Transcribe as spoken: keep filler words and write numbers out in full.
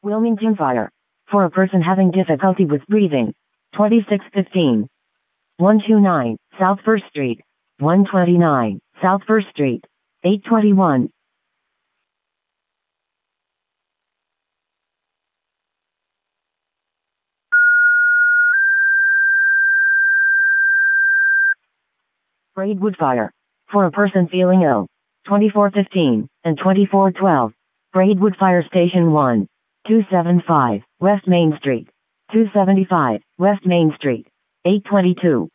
Wilmington Fire. For a person having difficulty with breathing. twenty-six fifteen. one twenty-nine, South First Street. one twenty-nine, South First Street. eight twenty-one. Braidwood Fire. For a person feeling ill. twenty-four fifteen and twenty-four twelve. Braidwood Fire Station one. two seventy-five, West Main Street. two seventy-five, West Main Street. eight twenty-two.